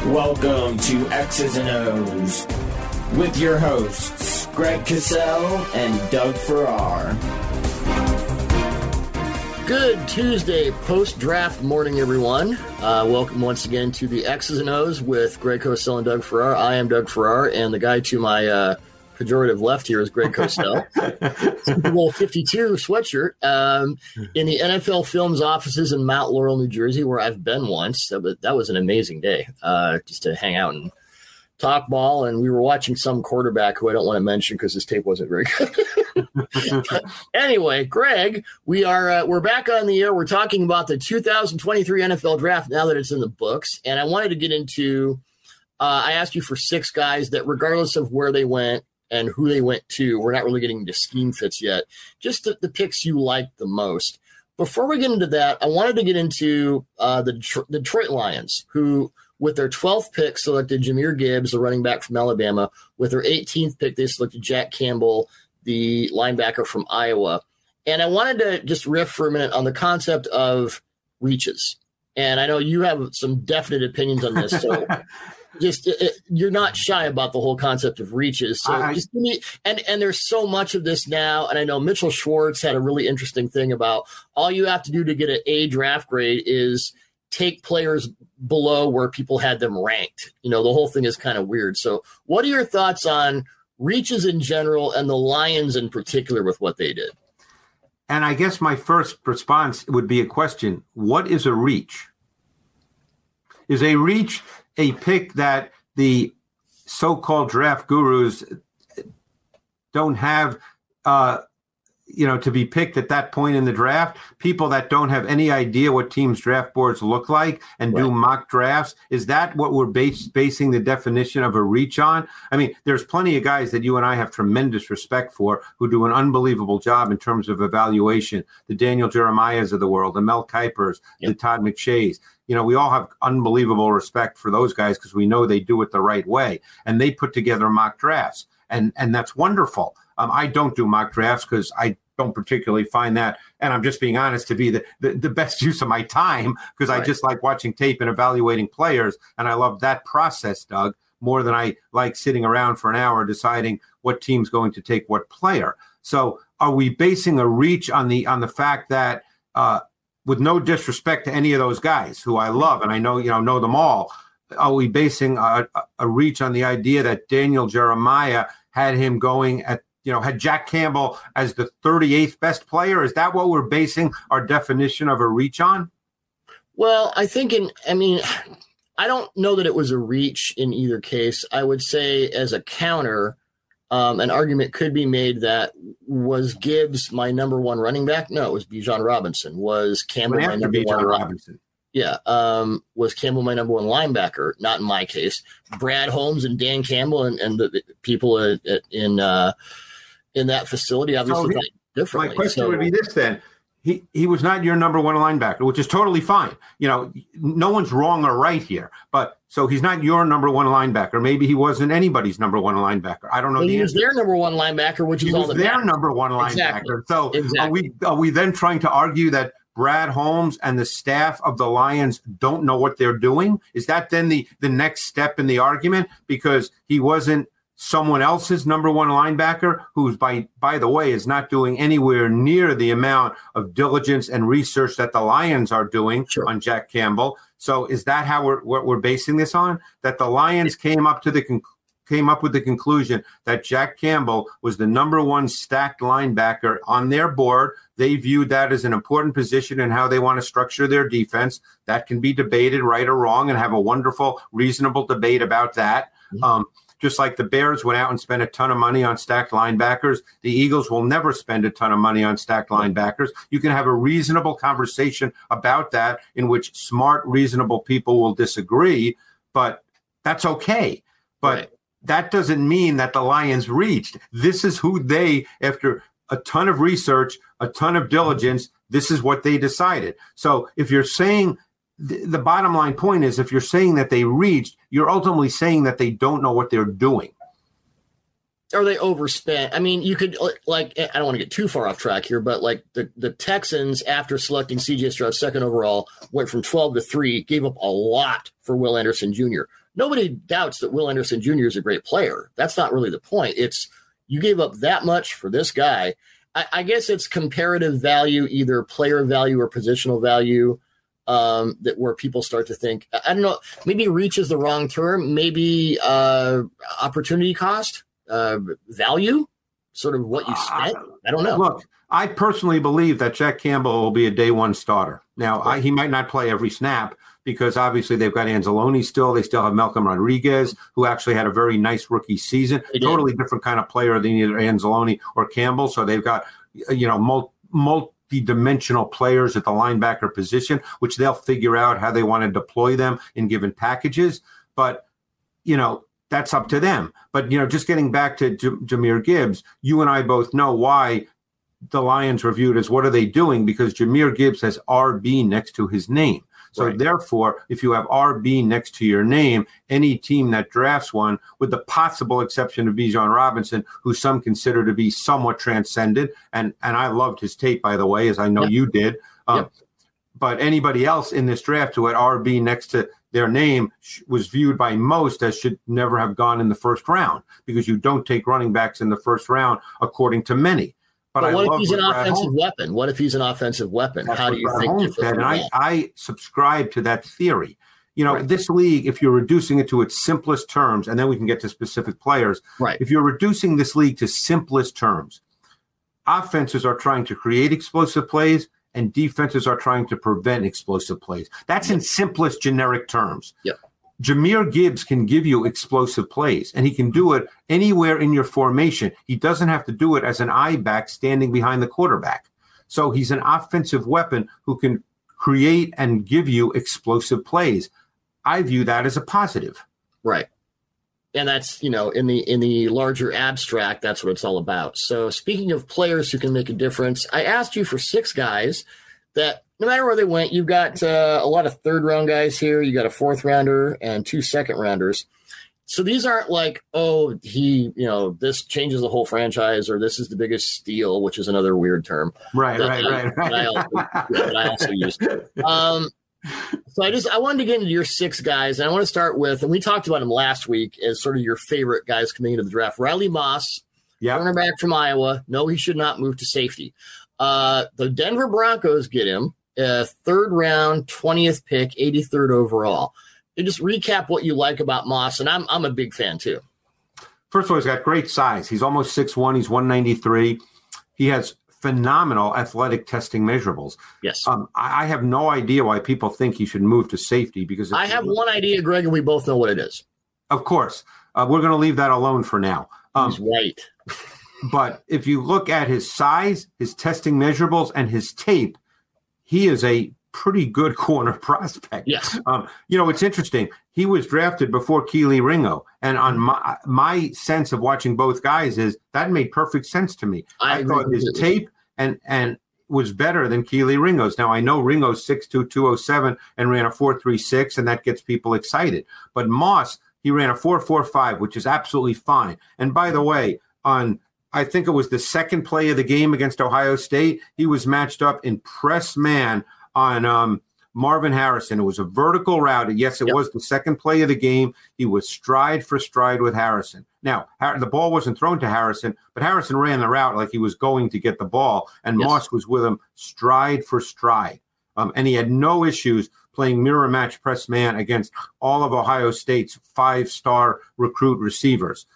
Welcome to X's and O's with your hosts, Greg Cassell and Doug Farrar. Good Tuesday post-draft morning, everyone. Welcome once again to the X's and O's with Greg Cosell and Doug Farrar. I am Doug Farrar, and the guy to my pejorative left here is Greg Cosell. Super Bowl 52 sweatshirt in the NFL Films offices in Mount Laurel, New Jersey, where I've been once. That was an amazing day just to hang out and talk ball. And we were watching some quarterback who I don't want to mention because his tape wasn't very good. Anyway, Greg, we're back on the air. We're talking about the 2023 NFL Draft now that it's in the books. And I wanted to get into I asked you for 6 guys that regardless of where they went and who they went to, we're not really getting into scheme fits yet, just the picks you liked the most. Before we get into that, I wanted to get into the Detroit Lions, who with their 12th pick selected Jahmyr Gibbs, the running back from Alabama. With their 18th pick, they selected Jack Campbell, the linebacker from Iowa. And I wanted to just riff for a minute on the concept of reaches. And I know you have some definite opinions on this, so you're not shy about the whole concept of reaches. So just give me, and there's so much of this now. And I know Mitchell Schwartz had a really interesting thing about all you have to do to get an A draft grade is take players below where people had them ranked. You know, the whole thing is kind of weird. So what are your thoughts on reaches in general and the Lions in particular with what they did? And I guess my first response would be a question. What is a reach? Is a reach a pick that the so-called draft gurus don't have, to be picked at that point in the draft? People that don't have any idea what teams' draft boards look like and do mock drafts? Is that what we're basing the definition of a reach on? I mean, there's plenty of guys that you and I have tremendous respect for who do an unbelievable job in terms of evaluation. The Daniel Jeremiahs of the world, the Mel Kipers, the Todd McShays. You know, we all have unbelievable respect for those guys because we know they do it the right way. And they put together mock drafts. And that's wonderful. I don't do mock drafts because I don't particularly find that, and I'm just being honest, to be the best use of my time because I just like watching tape and evaluating players. And I love that process, Doug, more than I like sitting around for an hour deciding what team's going to take what player. So are we basing a reach on the fact that with no disrespect to any of those guys who I love and I know them all, are we basing a reach on the idea that Daniel Jeremiah had him going at, had Jack Campbell as the 38th best player? Is that what we're basing our definition of a reach on? Well, I don't know that it was a reach in either case. I would say as a counter, an argument could be made that was Gibbs my number one running back? No, it was Bijan Robinson. Was Campbell my number one Robinson? Yeah. Was Campbell my number one linebacker? Not in my case. Brad Holmes and Dan Campbell and the people in that facility obviously thought differently. My question would be this then. He was not your number one linebacker, which is totally fine. No one's wrong or right here. But so he's not your number one linebacker. Maybe he wasn't anybody's number one linebacker. I don't know. He was their number one linebacker, which is all their number one linebacker. Exactly. So are we then trying to argue that Brad Holmes and the staff of the Lions don't know what they're doing? Is that then the next step in the argument? Because he wasn't someone else's number one linebacker, who's by the way is not doing anywhere near the amount of diligence and research that the Lions are doing on Jack Campbell. So is that how we're basing this on? That the Lions came up with the conclusion that Jack Campbell was the number one stacked linebacker on their board. They viewed that as an important position in how they want to structure their defense. That can be debated right or wrong and have a wonderful, reasonable debate about that. Just like the Bears went out and spent a ton of money on stacked linebackers, the Eagles will never spend a ton of money on stacked linebackers. You can have a reasonable conversation about that in which smart, reasonable people will disagree, but that's okay. But that doesn't mean that the Lions reached. This is who they, after a ton of research, a ton of diligence, this is what they decided. So if you're saying the bottom line point is, if you're saying that they reached, you're ultimately saying that they don't know what they're doing. Or they overspent. I mean, you could, like, I don't want to get too far off track here, but like the Texans, after selecting C.J. Stroud second overall, went from 12 to 3, gave up a lot for Will Anderson Jr. Nobody doubts that Will Anderson Jr. is a great player. That's not really the point. It's you gave up that much for this guy. I guess it's comparative value, either player value or positional value, that where people start to think, I don't know, maybe reach is the wrong term, maybe opportunity cost. Value, sort of what you spent. I don't know. Look, I personally believe that Jack Campbell will be a day one starter. Now, he might not play every snap because obviously they've got Anzalone still. They still have Malcolm Rodriguez, who actually had a very nice rookie season. Totally different kind of player than either Anzalone or Campbell. So they've got, multi-dimensional players at the linebacker position, which they'll figure out how they want to deploy them in given packages. But, that's up to them. But, just getting back to Jahmyr Gibbs, you and I both know why the Lions were viewed as what are they doing? Because Jahmyr Gibbs has RB next to his name. So therefore, if you have RB next to your name, any team that drafts one, with the possible exception of Bijan Robinson, who some consider to be somewhat transcendent, and I loved his tape, by the way, as I know you did. But anybody else in this draft who had RB next to their name was viewed by most as should never have gone in the first round, because you don't take running backs in the first round, according to many. But what if he's an offensive weapon? What if he's an offensive weapon? How do you think? And I subscribe to that theory. This league, if you're reducing it to its simplest terms, and then we can get to specific players. Right. If you're reducing this league to simplest terms, offenses are trying to create explosive plays, and defenses are trying to prevent explosive plays. That's in simplest generic terms. Yep. Jahmyr Gibbs can give you explosive plays, and he can do it anywhere in your formation. He doesn't have to do it as an I-back standing behind the quarterback. So he's an offensive weapon who can create and give you explosive plays. I view that as a positive. Right. And that's, in the larger abstract, that's what it's all about. So speaking of players who can make a difference, I asked you for 6 guys that no matter where they went, you've got a lot of third-round guys here. You got a 4th-rounder and 2 second-rounders. So these aren't like, this changes the whole franchise, or this is the biggest steal, which is another weird term. Right. That I also use. So I wanted to get into your 6 guys, and I want to start with, and we talked about him last week as sort of your favorite guys coming into the draft. Riley Moss, cornerback from Iowa. No, he should not move to safety. The Denver Broncos get him, 3rd round, 20th pick, 83rd overall. And just recap what you like about Moss, and I'm a big fan too. First of all, he's got great size. He's almost 6'1". He's 193. He has phenomenal athletic testing measurables. Yes. I have no idea why people think he should move to safety, because I have one idea, Greg, and we both know what it is. Of course. We're going to leave that alone for now. He's white. But if you look at his size, his testing measurables, and his tape, he is a pretty good corner prospect. Yes. It's interesting. He was drafted before Kelee Ringo. And on my sense of watching both guys is that made perfect sense to me. I thought his tape and was better than Kelee Ringo's. Now, I know Ringo's 6'2", 207 and ran a 4.36, and that gets people excited. But Moss, he ran a 4.45, which is absolutely fine. And by the way, I think it was the second play of the game against Ohio State, he was matched up in press man on Marvin Harrison. It was a vertical route. Yes, it was the second play of the game. He was stride for stride with Harrison. Now, the ball wasn't thrown to Harrison, but Harrison ran the route like he was going to get the ball, and Moss was with him stride for stride. And he had no issues playing mirror match press man against all of Ohio State's 5-star recruit receivers.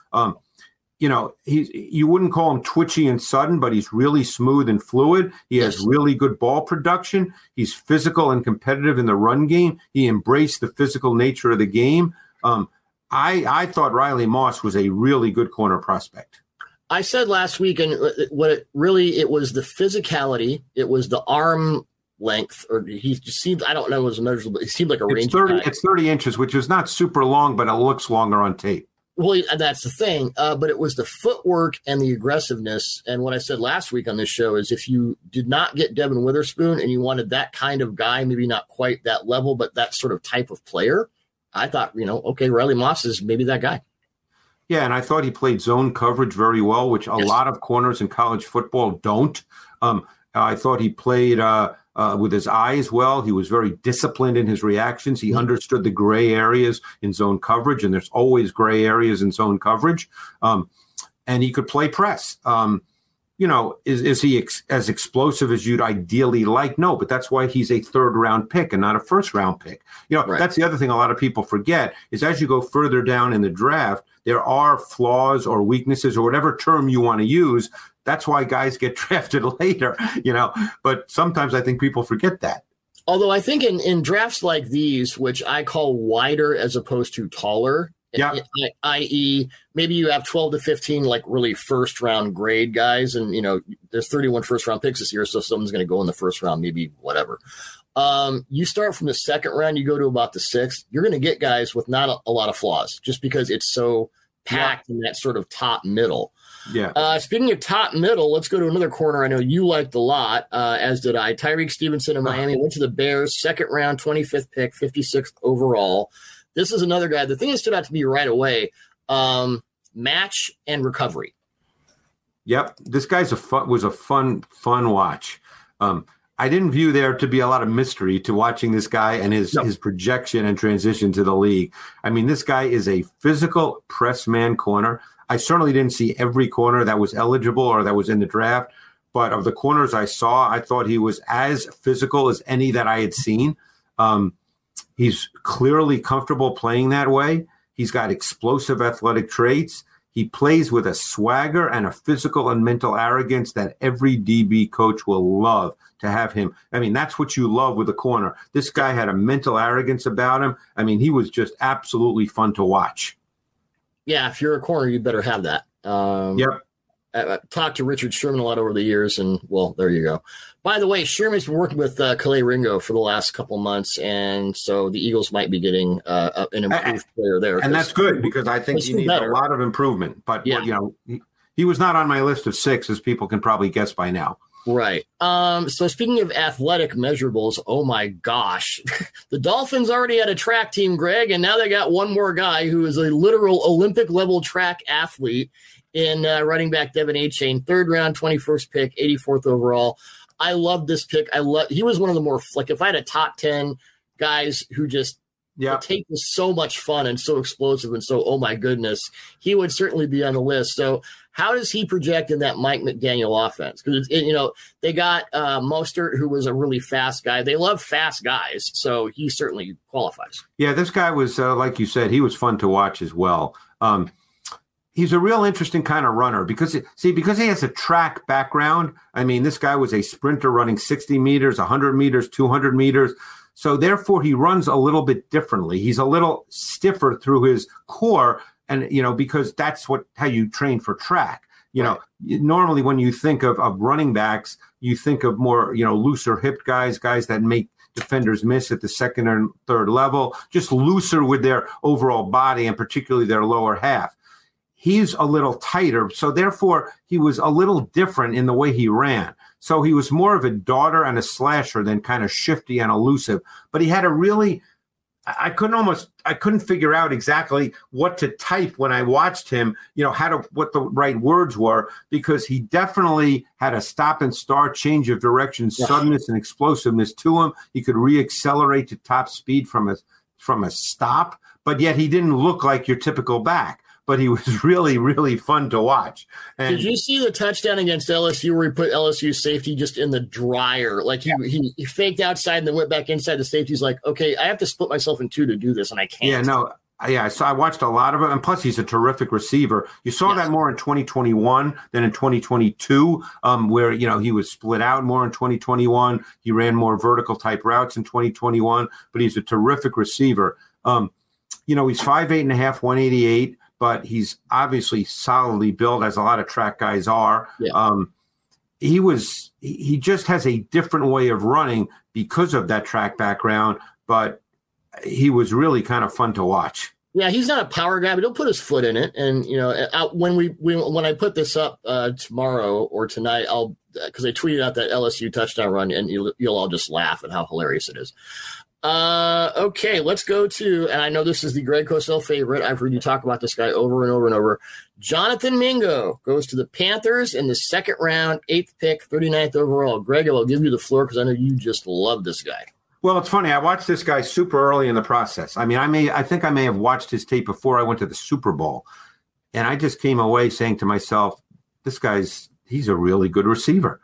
You wouldn't call him twitchy and sudden, but he's really smooth and fluid. He has really good ball production. He's physical and competitive in the run game. He embraced the physical nature of the game. I thought Riley Moss was a really good corner prospect. I said last week, and it was the physicality. It was the arm length, or he just seemed, I don't know, it was measurable, but he seemed like a range. It's 30 inches, which is not super long, but it looks longer on tape. Well, that's the thing. But it was the footwork and the aggressiveness. And what I said last week on this show is if you did not get Devin Witherspoon and you wanted that kind of guy, maybe not quite that level, but that sort of type of player, I thought, okay, Riley Moss is maybe that guy. Yeah, and I thought he played zone coverage very well, which a lot of corners in college football don't. I thought he played with his eyes well. He was very disciplined in his reactions. He understood the gray areas in zone coverage, and there's always gray areas in zone coverage. And he could play press. Is he as explosive as you'd ideally like? No, but that's why he's a third-round pick and not a first-round pick. Right. That's the other thing a lot of people forget is as you go further down in the draft, there are flaws or weaknesses or whatever term you want to use. That's why guys get drafted later, But sometimes I think people forget that. Although I think in drafts like these, which I call wider as opposed to taller, i.e., maybe you have 12 to 15 like really first round grade guys, and there's 31 first round picks this year, so someone's going to go in the first round, maybe whatever. You start from the second round, you go to about the sixth, you're going to get guys with not a lot of flaws, just because it's so packed in that sort of top middle. Yeah. Speaking of top middle, let's go to another corner I know you liked a lot, as did I. Tyreek Stevenson of Miami went to the Bears, second round, 25th pick, 56th overall. This is another guy. The thing that stood out to me right away, match and recovery. Yep. This guy's was a fun watch. I didn't view there to be a lot of mystery to watching this guy and his projection and transition to the league. I mean, this guy is a physical press man corner. I certainly didn't see every corner that was eligible or that was in the draft, but of the corners I saw, I thought he was as physical as any that I had seen. He's clearly comfortable playing that way. He's got explosive athletic traits. He plays with a swagger and a physical and mental arrogance that every DB coach will love to have him. I mean, that's what you love with a corner. This guy had a mental arrogance about him. I mean, he was just absolutely fun to watch. Yeah, if you're a corner, you better have that. Yep. I've talked to Richard Sherman a lot over the years, and, well, there you go. By the way, Sherman's been working with Calais Ringo for the last couple months, and so the Eagles might be getting an improved player there. And that's good because I think he needs a lot of improvement. But, he was not on my list of 6, as people can probably guess by now. Right. So speaking of athletic measurables, oh, my gosh. The Dolphins already had a track team, Greg, and now they got one more guy who is a literal Olympic-level track athlete in running back Devin Achane, third round, 21st pick, 84th overall. I love this pick. He was one of the more, like, if I had a top 10 guys who just the tape was so much fun and so explosive and so, oh my goodness, he would certainly be on the list. So how does he project in that Mike McDaniel offense? Because, they got Mostert, who was a really fast guy. They love fast guys, so he certainly qualifies. Yeah, this guy was, like you said, he was fun to watch as well. He's a real interesting kind of runner because he has a track background. I mean, this guy was a sprinter running 60 meters, 100 meters, 200 meters. So therefore, he runs a little bit differently. He's a little stiffer through his core, and because that's how you train for track. Normally when you think of running backs, you think of more looser hipped guys that make defenders miss at the second and third level, just looser with their overall body and particularly their lower half. He's a little tighter, so therefore he was a little different in the way he ran. So he was more of a darter and a slasher than kind of shifty and elusive. But he had a really I couldn't figure out exactly what to type when I watched him, what the right words were, because he definitely had a stop and start, change of direction, suddenness and explosiveness to him. He could reaccelerate to top speed from a stop, but yet he didn't look like your typical back. But he was really, really fun to watch. And did you see the touchdown against LSU where he put LSU safety just in the dryer? Like he faked outside and then went back inside the safety. He's like, okay, I have to split myself in two to do this, and I can't. I watched a lot of it, and plus he's a terrific receiver. You saw that more in 2021 than in 2022, where he was split out more in 2021. He ran more vertical type routes in 2021, but he's a terrific receiver. He's 5'8.5", 188. But he's obviously solidly built, as a lot of track guys are. Yeah. He just has a different way of running because of that track background, but he was really kind of fun to watch. Yeah, he's not a power guy, but he'll put his foot in it. And when I put this up tomorrow or tonight, because I tweeted out that LSU touchdown run, and you'll all just laugh at how hilarious it is. Okay, let's go to, and I know this is the Greg Cosell favorite. I've heard you talk about this guy over and over and over. Jonathan Mingo goes to the Panthers in the second round, 8th pick, 39th overall. Greg, I'll give you the floor because I know you just love this guy. Well, it's funny. I watched this guy super early in the process. I mean, I think I may have watched his tape before I went to the Super Bowl, and I just came away saying to myself, he's a really good receiver.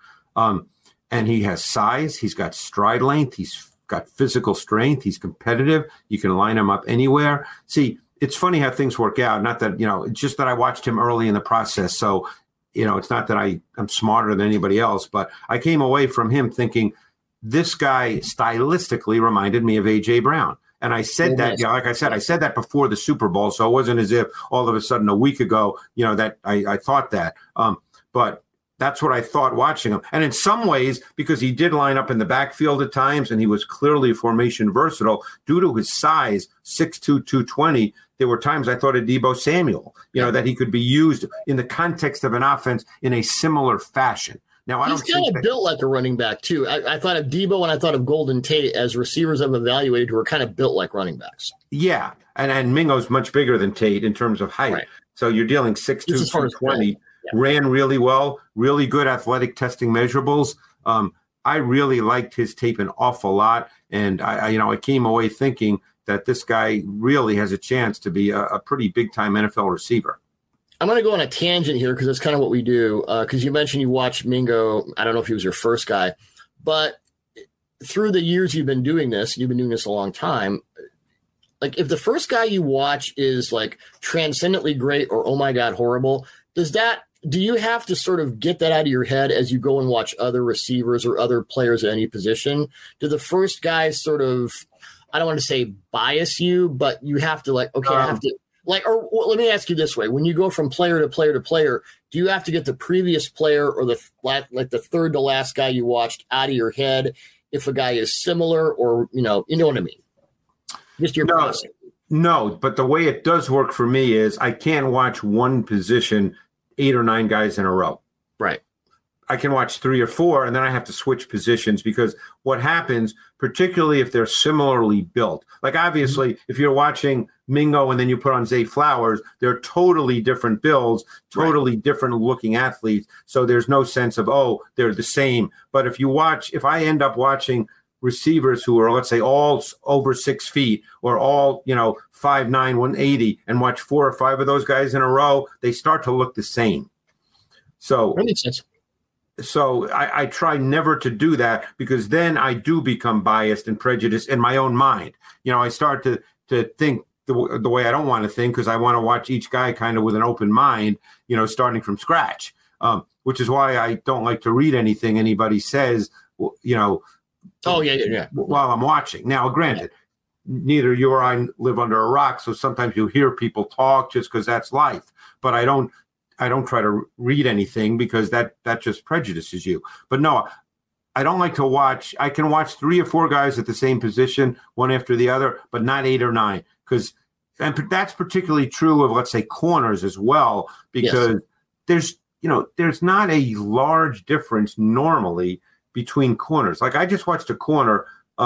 And he has size. He's got stride length. He's got physical strength. He's competitive. You can line him up anywhere. See, it's funny how things work out. Not that, it's just that I watched him early in the process. So, it's not that I'm smarter than anybody else, but I came away from him thinking this guy stylistically reminded me of A.J. Brown. And I said that, like I said, I said that before the Super Bowl. So it wasn't as if all of a sudden a week ago, that I thought that. But that's what I thought watching him. And in some ways, because he did line up in the backfield at times and he was clearly formation versatile due to his size, 6'2", 220, there were times I thought of Deebo Samuel, that he could be used in the context of an offense in a similar fashion. Now, He's kind of built like a running back, too. I thought of Deebo and I thought of Golden Tate as receivers I've evaluated who are kind of built like running backs. Yeah, and Mingo's much bigger than Tate in terms of height. Right. So you're dealing 6'2", 220. Yeah. Ran really well, really good athletic testing measurables. I really liked his tape an awful lot, and I came away thinking that this guy really has a chance to be a pretty big-time NFL receiver. I'm going to go on a tangent here because that's kind of what we do. Because you mentioned you watched Mingo. I don't know if he was your first guy, but through the years you've been doing this a long time. Like if the first guy you watch is like transcendently great or oh my God horrible, do you have to sort of get that out of your head as you go and watch other receivers or other players at any position? Do the first guys sort of, I don't want to say bias you, but you have to I have to let me ask you this way. When you go from player to player to player, do you have to get the previous player or the third to last guy you watched out of your head if a guy is similar or, you know what I mean? Just your process. No, but the way it does work for me is I can't watch one position 8 or 9 guys in a row. Right. I can watch 3 or 4, and then I have to switch positions because what happens, particularly if they're similarly built, like obviously if you're watching Mingo and then you put on Zay Flowers, they're totally different builds, totally different looking athletes. So there's no sense of, they're the same. But if I end up watching receivers who are, let's say, all over 6 feet or all, 5'9", 180, and watch 4 or 5 of those guys in a row, they start to look the same. So that makes sense. So I try never to do that because then I do become biased and prejudiced in my own mind. I start to think the way I don't want to think because I want to watch each guy kind of with an open mind, starting from scratch, which is why I don't like to read anything anybody says, while I'm watching. Now, granted, neither you or I live under a rock, so sometimes you hear people talk just because that's life. But I don't try to read anything because that just prejudices you. But no, I don't like to watch. I can watch 3 or 4 guys at the same position, one after the other, but not 8 or 9. And that's particularly true of, let's say, corners as well, because there's not a large difference normally between corners. Like I just watched a corner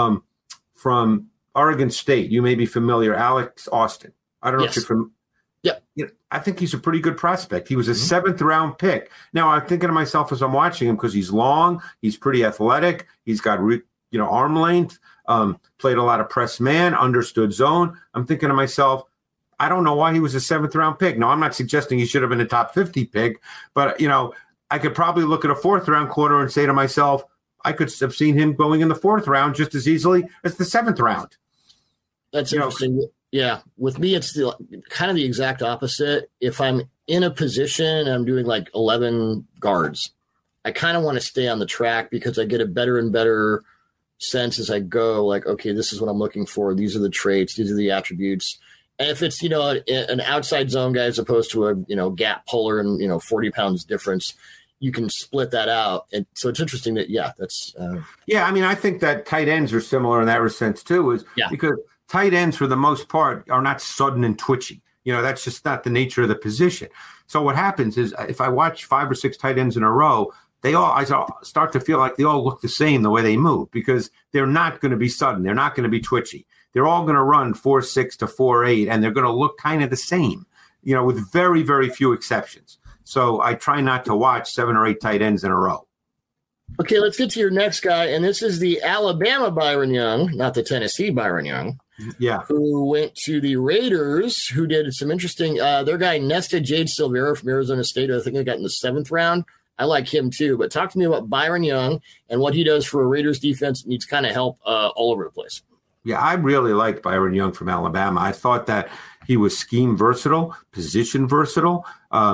from Oregon State. You may be familiar, Alex Austin. I don't know if you're from. Yeah, I think he's a pretty good prospect. He was a 7th round pick. Now I'm thinking to myself as I'm watching him because he's long, he's pretty athletic, he's got arm length, played a lot of press man, understood zone. I'm thinking to myself, I don't know why he was a 7th round pick. Now I'm not suggesting he should have been a top 50 pick, but I could probably look at a 4th round corner and say to myself, I could have seen him going in the 4th round just as easily as the 7th round. That's interesting. Yeah, with me, it's kind of the exact opposite. If I'm in a position and I'm doing like 11 guards, I kind of want to stay on the track because I get a better and better sense as I go, like, okay, this is what I'm looking for. These are the traits. These are the attributes. And if it's, an outside zone guy as opposed to a, gap puller and, 40 pounds difference, you can split that out. And so it's interesting that, that's. I think that tight ends are similar in that sense too, because tight ends, for the most part, are not sudden and twitchy. That's just not the nature of the position. So what happens is if I watch 5 or 6 tight ends in a row, I start to feel like they all look the same the way they move, because they're not going to be sudden. They're not going to be twitchy. They're all going to run 4.6 to 4.8, and they're going to look kind of the same, with very, very few exceptions. So I try not to watch 7 or 8 tight ends in a row. Okay, let's get to your next guy, and this is the Alabama Byron Young, not the Tennessee Byron Young. Yeah. Who went to the Raiders, who did some interesting their guy Nesta Jade Silvera from Arizona State. I think they got in the 7th round. I like him too, but talk to me about Byron Young and what he does for a Raiders defense that needs kind of help all over the place. Yeah, I really liked Byron Young from Alabama. I thought that he was scheme versatile, position versatile.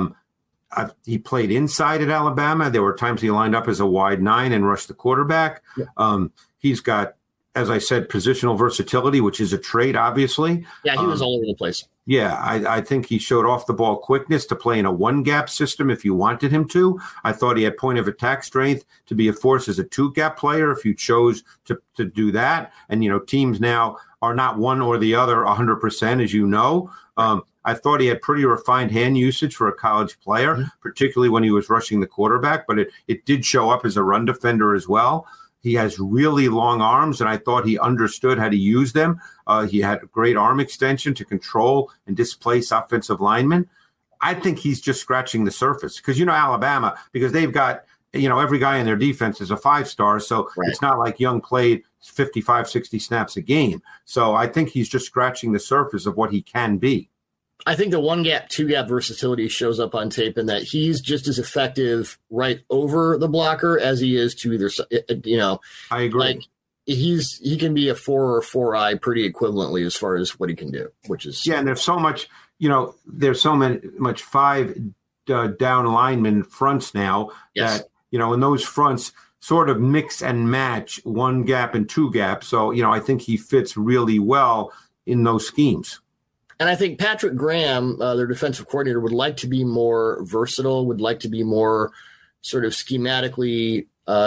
He played inside at Alabama. There were times he lined up as a wide 9 and rushed the quarterback. Yeah. He's got, as I said, positional versatility, which is a trait, obviously. Yeah, he was all over the place. Yeah, I think he showed off the ball quickness to play in a 1-gap system if you wanted him to. I thought he had point of attack strength to be a force as a 2-gap player if you chose to do that. And, teams now are not one or the other 100%, as you know. I thought he had pretty refined hand usage for a college player, particularly when he was rushing the quarterback, but it did show up as a run defender as well. He has really long arms, and I thought he understood how to use them. He had a great arm extension to control and displace offensive linemen. I think he's just scratching the surface because, Alabama, because they've got, every guy in their defense is a 5-star. So It's not like Young played 55, 60 snaps a game. So I think he's just scratching the surface of what he can be. I think the 1-gap, 2-gap versatility shows up on tape in that he's just as effective right over the blocker as he is to either, I agree. Like he can be a 4 or 4-eye pretty equivalently as far as what he can do, which is. Yeah. And there's so much, there's so much 5 down lineman fronts now that, and those fronts sort of mix and match 1-gap and 2-gap. So, I think he fits really well in those schemes. And I think Patrick Graham, their defensive coordinator, would like to be more versatile, would like to be more sort of schematically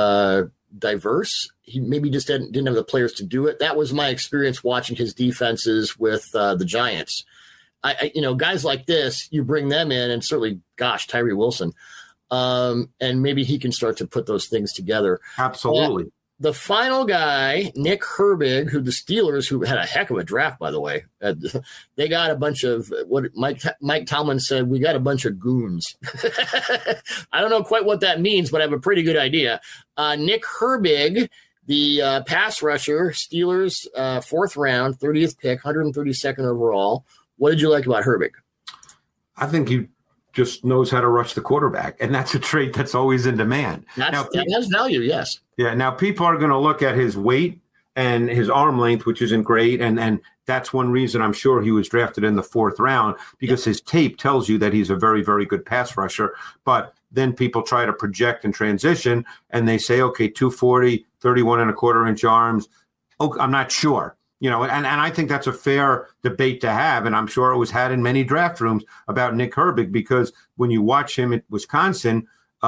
diverse. He maybe just didn't have the players to do it. That was my experience watching his defenses with the Giants. Guys like this, you bring them in, and certainly, Tyree Wilson, and maybe he can start to put those things together. Absolutely. The final guy, Nick Herbig, who the Steelers, who had a heck of a draft, by the way, they got a bunch of what Mike Tomlin said. We got a bunch of goons. I don't know quite what that means, but I have a pretty good idea. Nick Herbig, the pass rusher, Steelers, 4th round, 30th pick, 132nd overall. What did you like about Herbig? I think he just knows how to rush the quarterback, and that's a trait that's always in demand. That has value, yes. Yeah, now people are going to look at his weight and his arm length, which isn't great, and that's one reason I'm sure he was drafted in the 4th round, because his tape tells you that he's a very, very good pass rusher. But then people try to project and transition, and they say, okay, 240, 31.25-inch arms. Oh, I'm not sure. And I think that's a fair debate to have, and I'm sure it was had in many draft rooms about Nick Herbig, because when you watch him at Wisconsin,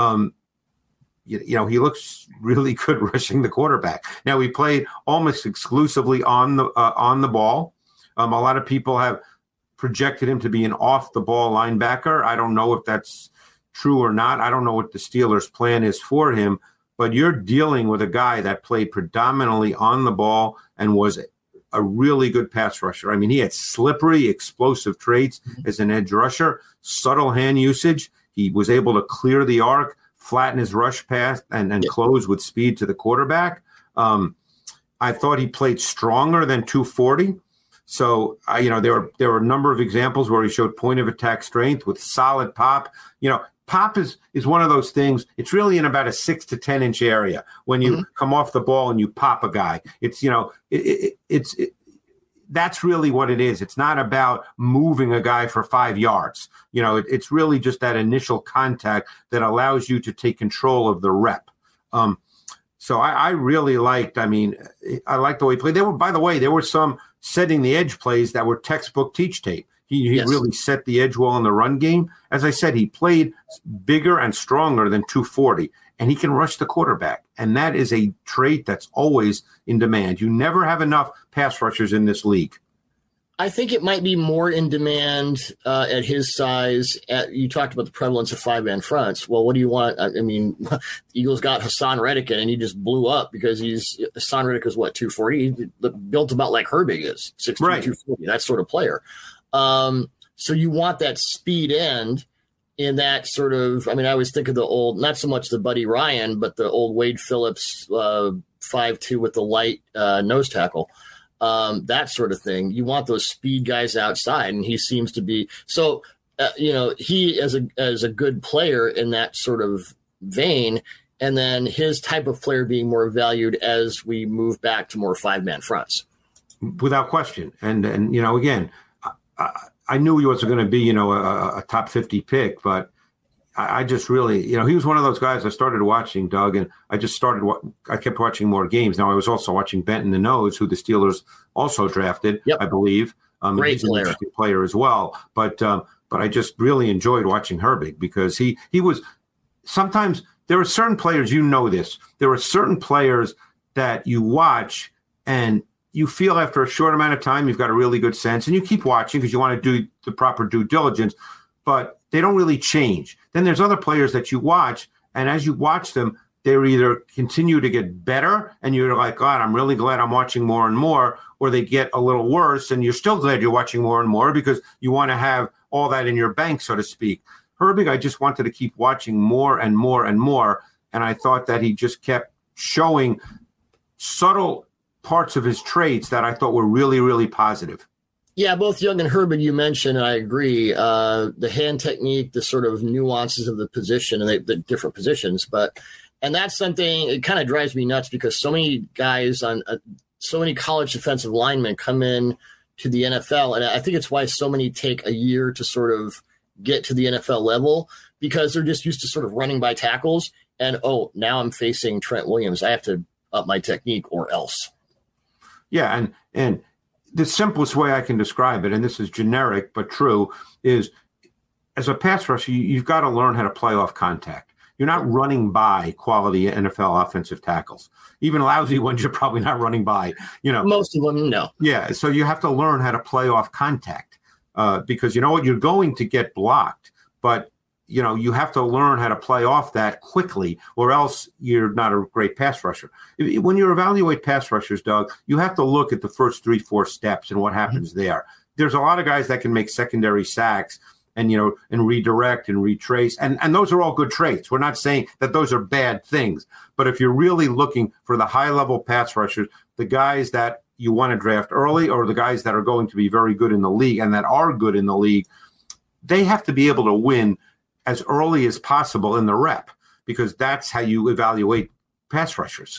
he looks really good rushing the quarterback. Now, he played almost exclusively on the ball. A lot of people have projected him to be an off-the-ball linebacker. I don't know if that's true or not. I don't know what the Steelers' plan is for him, but you're dealing with a guy that played predominantly on the ball and was a really good pass rusher. I mean, he had slippery, explosive traits as an edge rusher, subtle hand usage. He was able to clear the arc, flatten his rush pass, and close with speed to the quarterback. I thought he played stronger than 240. So, there were a number of examples where he showed point of attack strength with solid pop. Pop is one of those things. It's really in about a 6 to 10 inch area when you come off the ball and you pop a guy. It's, that's really what it is. It's not about moving a guy for 5 yards. It's really just that initial contact that allows you to take control of the rep. So I really liked, I liked the way he played. There were some setting the edge plays that were textbook teach tape. He really set the edge well in the run game. As I said, he played bigger and stronger than 240, and he can rush the quarterback. And that is a trait that's always in demand. You never have enough pass rushers in this league. I think it might be more in demand at his size. You talked about the prevalence of five-man fronts. Well, what do you want? I mean, Eagles got Hassan Reddick in, and he just blew up because Hassan Reddick is what, 240? He's built about like Herbig is, 6'2", right. 240, that sort of player. So you want that speed end in that sort of, I mean, I always think of the old, not so much the Buddy Ryan, but the old Wade Phillips 5'2" with the light nose tackle. That sort of thing. You want those speed guys outside, and he seems to be. So, he as a good player in that sort of vein, and then his type of player being more valued as we move back to more five-man fronts. Without question. And again, I knew he wasn't going to be, a top 50 pick, but I just really, he was one of those guys I started watching, Doug, and I kept watching more games. Now, I was also watching Benton the Nose, who the Steelers also drafted, I believe. Great he's an player. interesting player as well. But I just really enjoyed watching Herbig because he was sometimes there are certain players, this. There are certain players that you watch and you feel after a short amount of time you've got a really good sense, and you keep watching because you want to do the proper due diligence, but they don't really change. Then there's other players that you watch, and as you watch them, they're either continue to get better, and you're like, God, I'm really glad I'm watching more and more, or they get a little worse, and you're still glad you're watching more and more because you want to have all that in your bank, so to speak. Herbig, I just wanted to keep watching more and more and more, and I thought that he just kept showing subtle parts of his traits that I thought were really, really positive. Yeah, both Young and Herbig you mentioned, and I agree. The hand technique, the sort of nuances of the position and the different positions. And that's something, it kind of drives me nuts because so many guys so many college defensive linemen come in to the NFL. And I think it's why so many take a year to sort of get to the NFL level because they're just used to sort of running by tackles. And, now I'm facing Trent Williams. I have to up my technique or else. Yeah, and the simplest way I can describe it, and this is generic but true, is as a pass rusher, you've got to learn how to play off contact. You're not running by quality NFL offensive tackles. Even lousy ones, you're probably not running by. Most of them, no. Yeah, so you have to learn how to play off contact because you know what? You're going to get blocked, but you have to learn how to play off that quickly or else you're not a great pass rusher. When you evaluate pass rushers, Doug, you have to look at the first 3-4 steps and what happens there. There's a lot of guys that can make secondary sacks and, and redirect and retrace. And those are all good traits. We're not saying that those are bad things. But if you're really looking for the high-level pass rushers, the guys that you want to draft early or the guys that are going to be very good in the league and that are good in the league, they have to be able to win as early as possible in the rep, because that's how you evaluate pass rushers.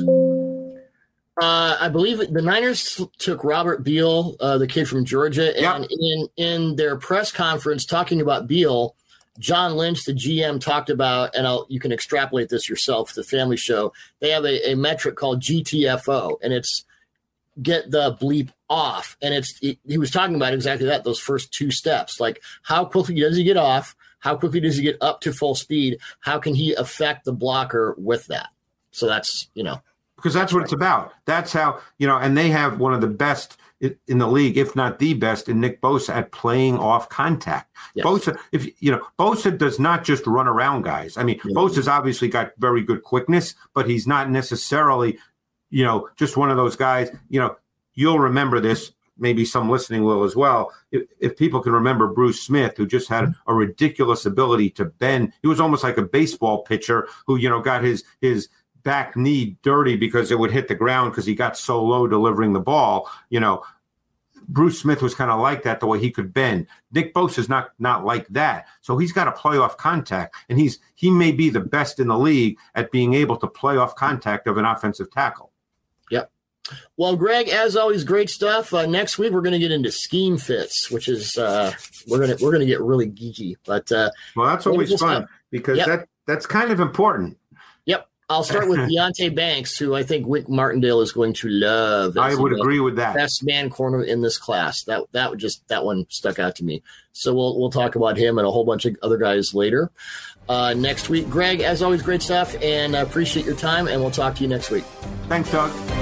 I believe the Niners took Robert Beal, the kid from Georgia, and in their press conference talking about Beal, John Lynch, the GM, talked about, and you can extrapolate this yourself, the Family Show, they have a metric called GTFO, and it's get the bleep off. And he was talking about exactly that, those first two steps, like how quickly does he get off? How quickly does he get up to full speed? How can he affect the blocker with that? So that's, Because that's what it's about. That's how, and they have one of the best in the league, if not the best, in Nick Bosa at playing off contact. Yes. Bosa does not just run around guys. I mean, Bosa's obviously got very good quickness, but he's not necessarily, just one of those guys. You'll remember this. Maybe some listening will as well. If people can remember Bruce Smith, who just had a ridiculous ability to bend. He was almost like a baseball pitcher who, got his back knee dirty because it would hit the ground because he got so low delivering the ball. Bruce Smith was kind of like that, the way he could bend. Nick Bosa is not like that. So he's got to play off contact, and he may be the best in the league at being able to play off contact of an offensive tackle. Yep. Well, Greg, as always, great stuff. Next week we're going to get into scheme fits, which is we're going to get really geeky. But well, that's always fun because that's kind of important. Yep. I'll start with Deonte Banks, who I think Wink Martindale is going to love. I would agree with that. Best man corner in this class. That one stuck out to me. So we'll talk about him and a whole bunch of other guys later. Next week, Greg, as always, great stuff, and I appreciate your time, and we'll talk to you next week. Thanks, Doug.